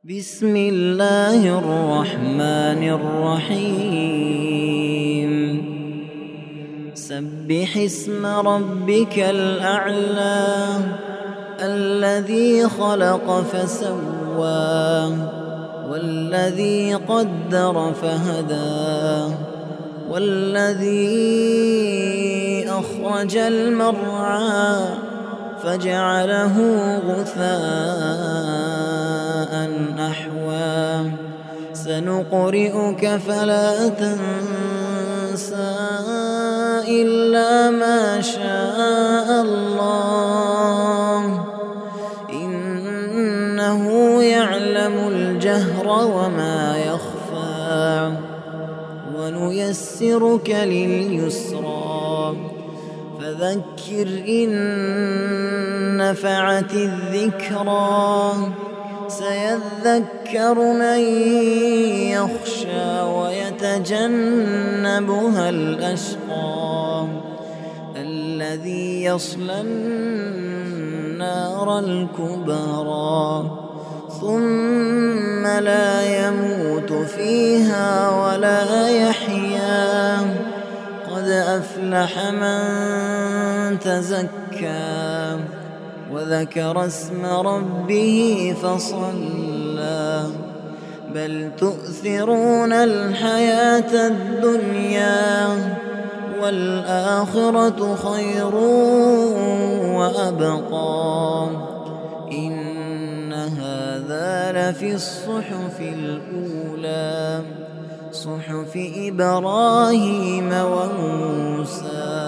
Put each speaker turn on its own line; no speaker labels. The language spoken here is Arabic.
بسم الله الرحمن الرحيم سبح اسم ربك الأعلى الذي خلق فسوى والذي قدر فهدى والذي أخرج المرعى فجعله غثاء أحوى سنقرئك فلا تنسى إلا ما شاء الله إنه يعلم الجهر وما يخفى ونيسرك لليسرى فذكر إن نفعت الذكرى سيذكر من يخشى ويتجنبها الأشقى الذي يصلى النار الكبرى ثم لا يموت فيها ولا يحيا قد أفلح من تزكى وذكر اسم ربه فصلى بل تؤثرون الحياة الدنيا والآخرة خير وأبقى إن هذا لفي الصحف الأولى صحف إبراهيم وموسى